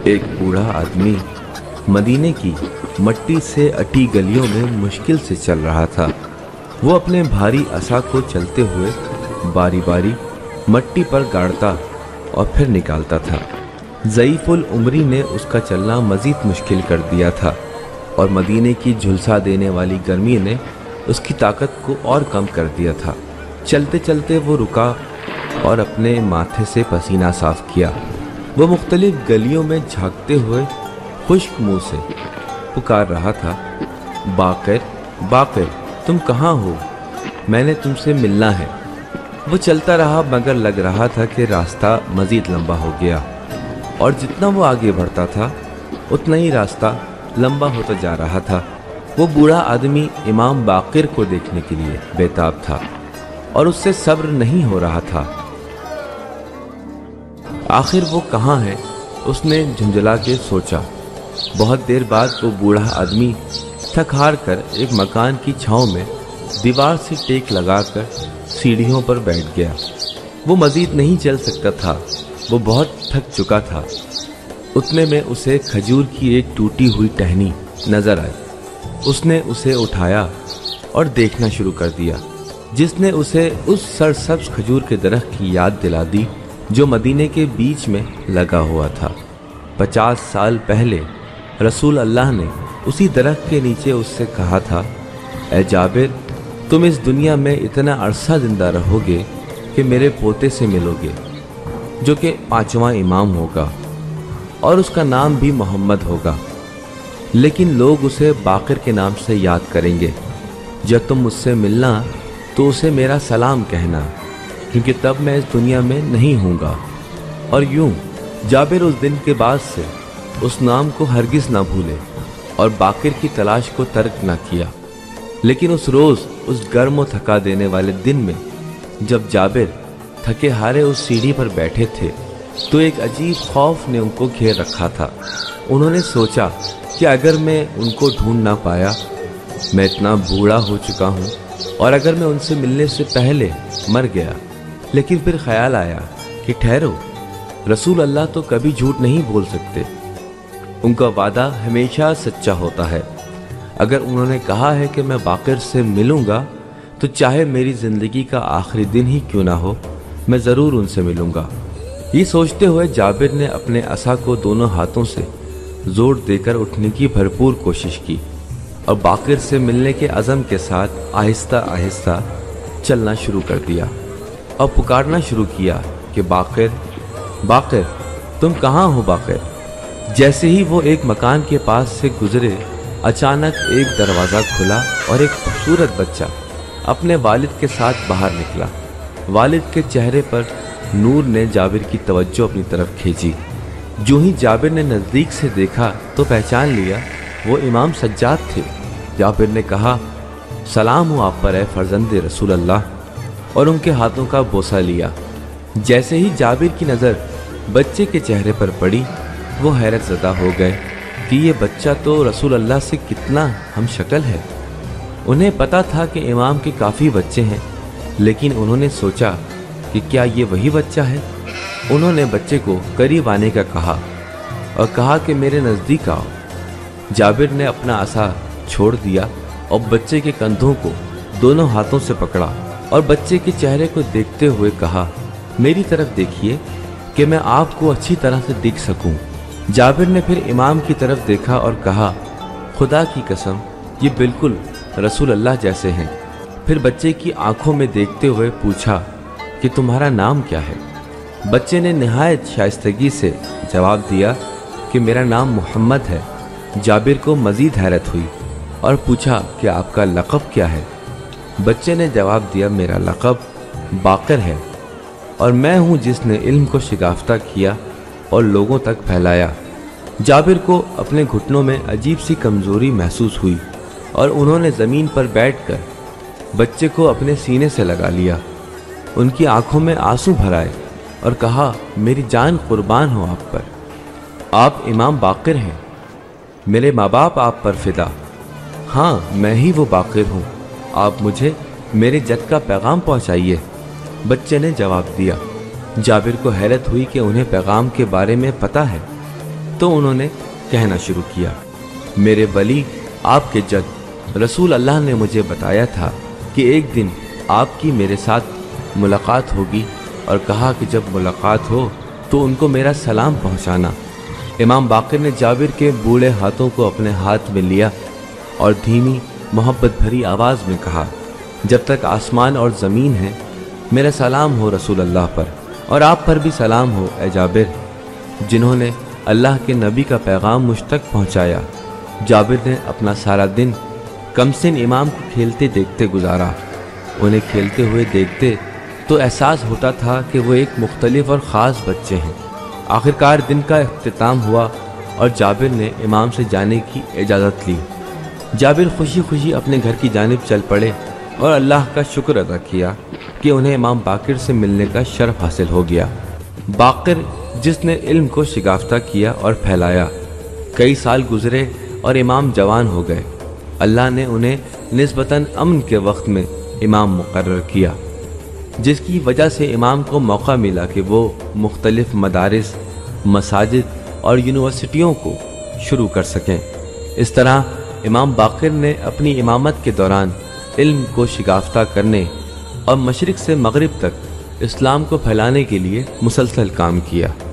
ایک बूढ़ा आदमी मदीने की मट्टी से अटी गलियों में मुश्किल से चल रहा था। वो अपने भारी असा को चलते हुए बारी बारी मट्टी पर गाड़ता और फिर निकालता था। ज़ईफ़ुल उमरी ने उसका चलना मज़ीद मुश्किल कर दिया था और मदीने की झुलसा देने वाली गर्मी ने उसकी ताकत को और कम कर दिया था। चलते चलते वो रुका और अपने माथे से पसीना साफ किया। वो मुख्तलिफ गलियों में झांकते हुए खुश्क मुंह से पुकार रहा था, बाक़िर बाक़िर, तुम कहाँ हो? मैंने तुमसे मिलना है। वो चलता रहा मगर लग रहा था कि रास्ता मज़ीद लंबा हो गया और जितना वो आगे बढ़ता था उतना ही रास्ता लंबा होता जा रहा था। वो बूढ़ा आदमी इमाम बाक़िर को देखने के लिए बेताब था और उससे सब्र नहीं हो रहा था। आखिर वो कहाँ है? उसने झुंझला के सोचा। बहुत देर बाद वो बूढ़ा आदमी थक हार कर एक मकान की छांव में दीवार से टेक लगाकर सीढ़ियों पर बैठ गया। वो मज़ीद नहीं चल सकता था, वो बहुत थक चुका था। उतने में उसे खजूर की एक टूटी हुई टहनी नजर आई। उसने उसे उठाया और देखना शुरू कर दिया, जिसने उसे उस सरसब्ज खजूर के दरख्त की याद दिला दी जो मदीने के बीच में लगा हुआ था। 50 साल पहले रसूल अल्लाह ने उसी दरख्त के नीचे उससे कहा था, ऐ जाबिर, तुम इस दुनिया में इतना अरसा जिंदा रहोगे कि मेरे पोते से मिलोगे जो कि 5वां इमाम होगा और उसका नाम भी मोहम्मद होगा, लेकिन लोग उसे बाक़िर के नाम से याद करेंगे। जब तुम मुझसे मिलना तो उसे मेरा सलाम कहना, क्योंकि तब मैं इस दुनिया में नहीं हूँगा। और यूं जाबिर उस दिन के बाद से उस नाम को हरगिज़ ना भूले और बाक़िर की तलाश को तर्क ना किया। लेकिन उस रोज़, उस गर्म और थका देने वाले दिन में जब जाबिर थके हारे उस सीढ़ी पर बैठे थे तो एक अजीब खौफ ने उनको घेर रखा था। उन्होंने सोचा कि अगर मैं उनको ढूंढ ना पाया, मैं इतना बूढ़ा हो चुका हूँ, और अगर मैं उनसे मिलने से पहले मर गया। लेकिन फिर ख्याल आया कि ठहरो, रसूल अल्लाह तो कभी झूठ नहीं बोल सकते। उनका वादा हमेशा सच्चा होता है। अगर उन्होंने कहा है कि मैं बाक़िर से मिलूँगा तो चाहे मेरी ज़िंदगी का आखिरी दिन ही क्यों ना हो, मैं ज़रूर उनसे मिलूँगा। ये सोचते हुए जाबिर ने अपने असा को दोनों हाथों से ज़ोर देकर उठने की भरपूर कोशिश की और बाक़िर से मिलने के अज़म के साथ आहिस्ता आहिस्ता चलना शुरू कर दिया और पुकारना शुरू किया कि बाक़िर बाक़िर, तुम कहाँ हो बाक़िर? जैसे ही वो एक मकान के पास से गुजरे, अचानक एक दरवाज़ा खुला और एक खूबसूरत बच्चा अपने वालिद के साथ बाहर निकला। वालिद के चेहरे पर नूर ने जाबिर की तवज्जो अपनी तरफ खींची। जो ही जाबिर ने नज़दीक से देखा तो पहचान लिया वो इमाम सज्जाद थे। जाबिर ने कहा, सलाम हो आप पर, ए फर्जंद रसूल अल्लाह, और उनके हाथों का बोसा लिया। जैसे ही जाबिर की नज़र बच्चे के चेहरे पर पड़ी, वो हैरत ज़दा हो गए कि ये बच्चा तो रसूल अल्लाह से कितना हम शक्ल है। उन्हें पता था कि इमाम के काफ़ी बच्चे हैं, लेकिन उन्होंने सोचा कि क्या ये वही बच्चा है। उन्होंने बच्चे को करीब आने का कहा और कहा कि मेरे नज़दीक आओ। जाबिर ने अपना असा छोड़ दिया और बच्चे के कंधों को दोनों हाथों से पकड़ा और बच्चे के चेहरे को देखते हुए कहा, मेरी तरफ देखिए कि मैं आपको अच्छी तरह से दिख सकूं। जाबिर ने फिर इमाम की तरफ देखा और कहा, खुदा की कसम, ये बिल्कुल रसूल अल्लाह जैसे हैं। फिर बच्चे की आंखों में देखते हुए पूछा कि तुम्हारा नाम क्या है? बच्चे ने निहायत शाइस्तगी से जवाब दिया कि मेरा नाम मोहम्मद है। जाबिर को मज़ीद हैरत हुई और पूछा कि आपका लक़ब क्या है? बच्चे ने जवाब दिया, मेरा लक़ब बाक़िर है और मैं हूँ जिसने इल्म को शिगाफ्ता किया और लोगों तक फैलाया। जाबिर को अपने घुटनों में अजीब सी कमज़ोरी महसूस हुई और उन्होंने ज़मीन पर बैठकर बच्चे को अपने सीने से लगा लिया। उनकी आंखों में आंसू भर आए और कहा, मेरी जान कुर्बान हो आप पर। आप इमाम बाक़िर हैं, मेरे माँ बाप आप पर फ़िदा। हाँ, मैं ही वो बाक़िर हूँ, आप मुझे मेरे जद का पैगाम पहुँचाइए। बच्चे ने जवाब दिया। जाबिर को हैरत हुई कि उन्हें पैगाम के बारे में पता है, تو انہوں نے کہنا شروع کیا، میرے ولی آپ کے جد رسول اللہ نے مجھے بتایا تھا کہ ایک دن آپ کی میرے ساتھ ملاقات ہوگی، اور کہا کہ جب ملاقات ہو تو ان کو میرا سلام پہنچانا۔ امام باقر نے جابر کے بوڑھے ہاتھوں کو اپنے ہاتھ میں لیا اور دھیمی محبت بھری آواز میں کہا، جب تک آسمان اور زمین ہے میرا سلام ہو رسول اللہ پر، اور آپ پر بھی سلام ہو اے جابر، جنہوں نے اللہ کے نبی کا پیغام مجھ تک پہنچایا۔ جابر نے اپنا سارا دن کمسن امام کو کھیلتے دیکھتے گزارا۔ انہیں کھیلتے ہوئے دیکھتے تو احساس ہوتا تھا کہ وہ ایک مختلف اور خاص بچے ہیں۔ آخرکار دن کا اختتام ہوا اور جابر نے امام سے جانے کی اجازت لی۔ جابر خوشی خوشی اپنے گھر کی جانب چل پڑے اور اللہ کا شکر ادا کیا کہ انہیں امام باقر سے ملنے کا شرف حاصل ہو گیا۔ باقر جس نے علم کو شگافتہ کیا اور پھیلایا، کئی سال گزرے اور امام جوان ہو گئے۔ اللہ نے انہیں نسبتاً امن کے وقت میں امام مقرر کیا، جس کی وجہ سے امام کو موقع ملا کہ وہ مختلف مدارس، مساجد اور یونیورسٹیوں کو شروع کر سکیں۔ اس طرح امام باقر نے اپنی امامت کے دوران علم کو شگافتہ کرنے اور مشرق سے مغرب تک اسلام کو پھیلانے کے لیے مسلسل کام کیا۔